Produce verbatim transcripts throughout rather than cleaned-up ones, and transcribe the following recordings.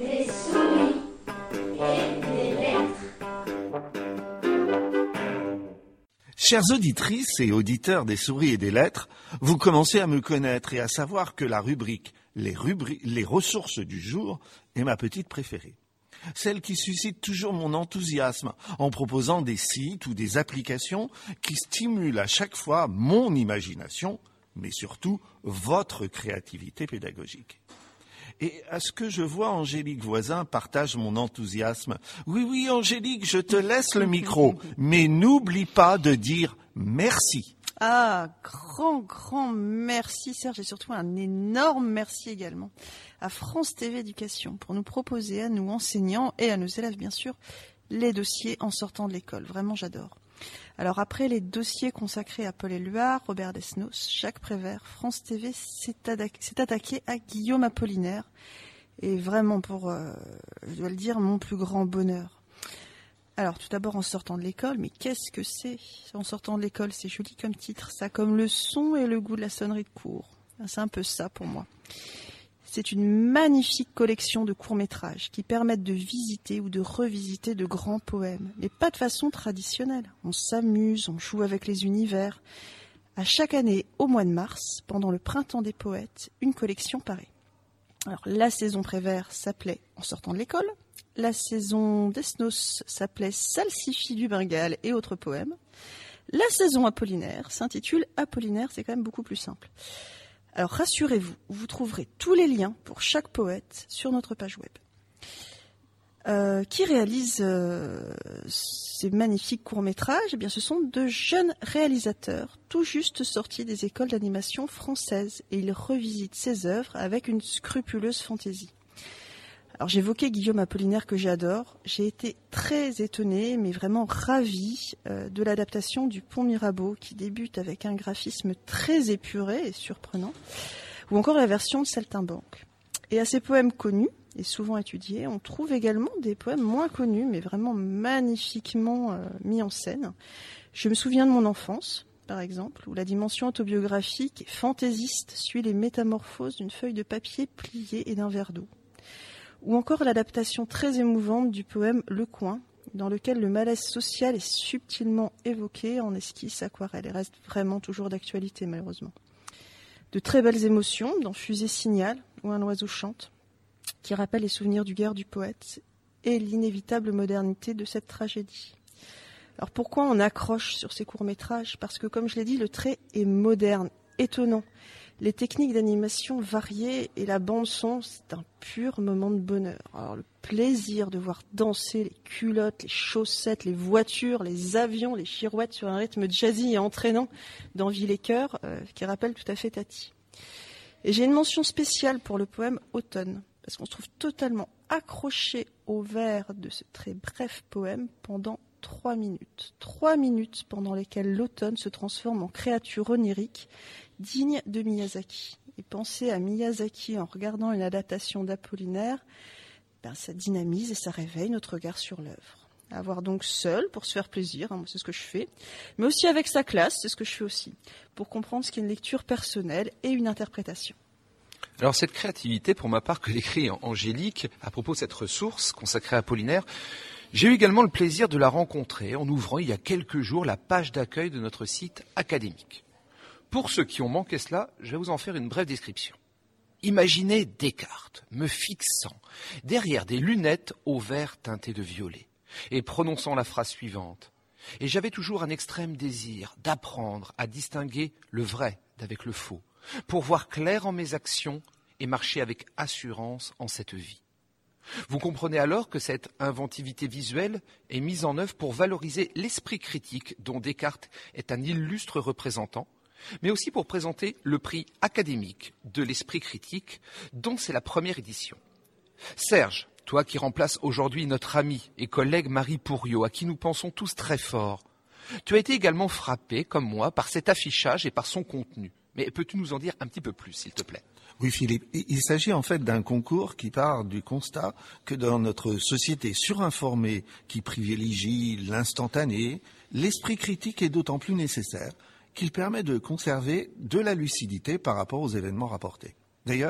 des souris et des lettres. Chères auditrices et auditeurs des souris et des lettres, vous commencez à me connaître et à savoir que la rubrique les, rubri- les ressources du jour est ma petite préférée. Celle qui suscite toujours mon enthousiasme en proposant des sites ou des applications qui stimulent à chaque fois mon imagination, mais surtout votre créativité pédagogique. Et à ce que je vois, Angélique Voisin partage mon enthousiasme. Oui, oui, Angélique, je te laisse le micro, mais n'oublie pas de dire merci. Ah, grand, grand merci Serge, et surtout un énorme merci également à France T V Éducation pour nous proposer à nous enseignants et à nos élèves bien sûr les dossiers en sortant de l'école. Vraiment, j'adore. Alors après les dossiers consacrés à Paul Éluard, Robert Desnos, Jacques Prévert, France T V s'est attaqué à Guillaume Apollinaire. Et vraiment pour, euh, je dois le dire, mon plus grand bonheur. Alors tout d'abord en sortant de l'école, mais qu'est-ce que c'est? En sortant de l'école, c'est joli comme titre, ça, comme le son et le goût de la sonnerie de cours. C'est un peu ça pour moi. C'est une magnifique collection de courts-métrages qui permettent de visiter ou de revisiter de grands poèmes, mais pas de façon traditionnelle. On s'amuse, on joue avec les univers. À chaque année, au mois de mars, pendant le printemps des poètes, une collection paraît. Alors la saison Prévert s'appelait En sortant de l'école. La saison Desnos s'appelait Salsifis du Bengale et autres poèmes. La saison Apollinaire s'intitule Apollinaire, c'est quand même beaucoup plus simple. Alors rassurez-vous, vous trouverez tous les liens pour chaque poète sur notre page web. Euh, qui réalise euh, ces magnifiques courts-métrages? Eh bien, ce sont de jeunes réalisateurs, tout juste sortis des écoles d'animation françaises, et ils revisitent ces œuvres avec une scrupuleuse fantaisie. Alors j'évoquais Guillaume Apollinaire que j'adore. J'ai été très étonnée, mais vraiment ravie euh, de l'adaptation du Pont Mirabeau qui débute avec un graphisme très épuré et surprenant, ou encore la version de Saltimbanque. Et à ces poèmes connus et souvent étudiés, on trouve également des poèmes moins connus, mais vraiment magnifiquement euh, mis en scène. Je me souviens de mon enfance, par exemple, où la dimension autobiographique et fantaisiste suit les métamorphoses d'une feuille de papier pliée et d'un verre d'eau. Ou encore l'adaptation très émouvante du poème Le Coin, dans lequel le malaise social est subtilement évoqué en esquisse aquarelle et reste vraiment toujours d'actualité malheureusement. De très belles émotions dans Fusée Signal, où un oiseau chante, qui rappelle les souvenirs du guerre du poète et l'inévitable modernité de cette tragédie. Alors pourquoi on accroche sur ces courts-métrages? Parce que comme je l'ai dit, le trait est moderne, étonnant. Les techniques d'animation variées et la bande-son, c'est un pur moment de bonheur. Alors le plaisir de voir danser les culottes, les chaussettes, les voitures, les avions, les girouettes sur un rythme jazzy et entraînant d'Envie les cœurs, euh, qui rappelle tout à fait Tati. Et j'ai une mention spéciale pour le poème Automne, parce qu'on se trouve totalement accroché au vers de ce très bref poème pendant trois minutes. Trois minutes pendant lesquelles l'automne se transforme en créature onirique digne de Miyazaki. Et penser à Miyazaki en regardant une adaptation d'Apollinaire, ben ça dynamise et ça réveille notre regard sur l'œuvre. À voir donc seul, pour se faire plaisir, hein, moi c'est ce que je fais, mais aussi avec sa classe, c'est ce que je fais aussi, pour comprendre ce qu'est une lecture personnelle et une interprétation. Alors cette créativité, pour ma part, que décrit Angélique, à propos de cette ressource consacrée à Apollinaire, j'ai eu également le plaisir de la rencontrer en ouvrant il y a quelques jours la page d'accueil de notre site académique. Pour ceux qui ont manqué cela, je vais vous en faire une brève description. Imaginez Descartes me fixant derrière des lunettes au verre teinté de violet et prononçant la phrase suivante. Et j'avais toujours un extrême désir d'apprendre à distinguer le vrai d'avec le faux, pour voir clair en mes actions et marcher avec assurance en cette vie. Vous comprenez alors que cette inventivité visuelle est mise en œuvre pour valoriser l'esprit critique dont Descartes est un illustre représentant, mais aussi pour présenter le prix académique de l'esprit critique, dont c'est la première édition. Serge, toi qui remplaces aujourd'hui notre amie et collègue Marie Pourriot, à qui nous pensons tous très fort, tu as été également frappé, comme moi, par cet affichage et par son contenu. Mais peux-tu nous en dire un petit peu plus, s'il te plaît ? Oui, Philippe. Il s'agit en fait d'un concours qui part du constat que dans notre société surinformée qui privilégie l'instantané, l'esprit critique est d'autant plus nécessaire qu'il permet de conserver de la lucidité par rapport aux événements rapportés. D'ailleurs,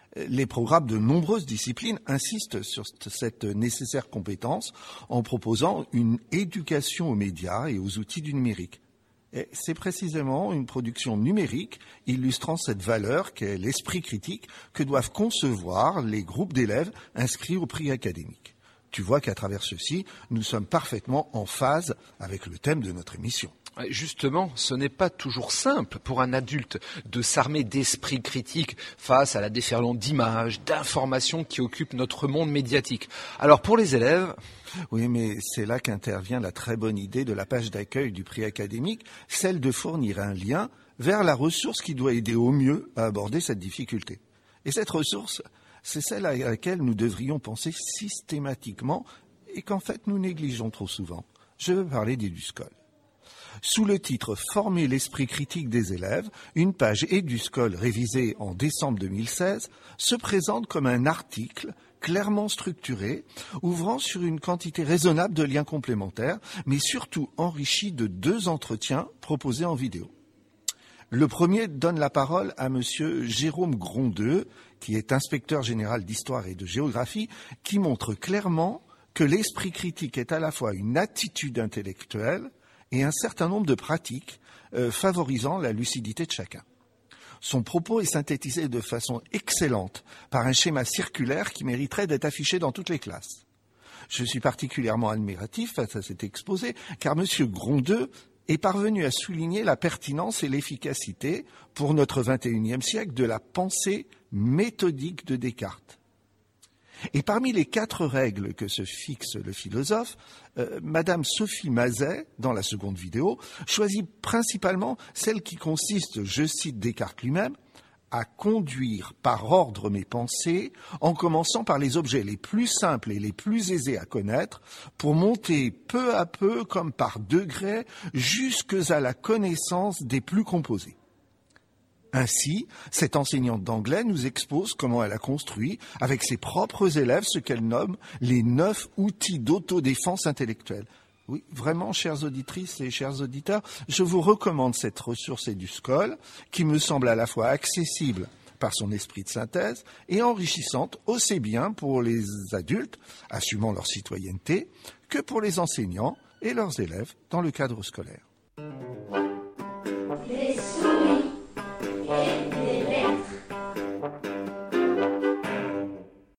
Les programmes de nombreuses disciplines insistent sur cette nécessaire compétence en proposant une éducation aux médias et aux outils du numérique. Et c'est précisément une production numérique illustrant cette valeur qu'est l'esprit critique que doivent concevoir les groupes d'élèves inscrits au prix académique. Tu vois qu'à travers ceci, nous sommes parfaitement en phase avec le thème de notre émission. Justement, ce n'est pas toujours simple pour un adulte de s'armer d'esprit critique face à la déferlante d'images, d'informations qui occupent notre monde médiatique. Alors pour les élèves... Oui, mais c'est là qu'intervient la très bonne idée de la page d'accueil du prix académique, celle de fournir un lien vers la ressource qui doit aider au mieux à aborder cette difficulté. Et cette ressource, c'est celle à laquelle nous devrions penser systématiquement et qu'en fait nous négligeons trop souvent. Je veux parler d'Eduscol. Sous le titre « Former l'esprit critique des élèves », une page Eduscol révisée en décembre deux mille seize se présente comme un article clairement structuré, ouvrant sur une quantité raisonnable de liens complémentaires, mais surtout enrichi de deux entretiens proposés en vidéo. Le premier donne la parole à monsieur Jérôme Grondeux, qui est inspecteur général d'histoire et de géographie, qui montre clairement que l'esprit critique est à la fois une attitude intellectuelle et un certain nombre de pratiques euh, favorisant la lucidité de chacun. Son propos est synthétisé de façon excellente par un schéma circulaire qui mériterait d'être affiché dans toutes les classes. Je suis particulièrement admiratif face à cet exposé, car M. Grondeux est parvenu à souligner la pertinence et l'efficacité, pour notre vingt et unième siècle, de la pensée méthodique de Descartes. Et parmi les quatre règles que se fixe le philosophe, euh, Madame Sophie Mazet, dans la seconde vidéo, choisit principalement celle qui consiste, je cite Descartes lui-même, à conduire par ordre mes pensées, en commençant par les objets les plus simples et les plus aisés à connaître, pour monter peu à peu, comme par degrés, jusque à la connaissance des plus composés. Ainsi, cette enseignante d'anglais nous expose comment elle a construit, avec ses propres élèves, ce qu'elle nomme les neuf outils d'autodéfense intellectuelle. Oui, vraiment, chères auditrices et chers auditeurs, je vous recommande cette ressource Eduscol, qui me semble à la fois accessible par son esprit de synthèse et enrichissante aussi bien pour les adultes, assumant leur citoyenneté, que pour les enseignants et leurs élèves dans le cadre scolaire. Les souris et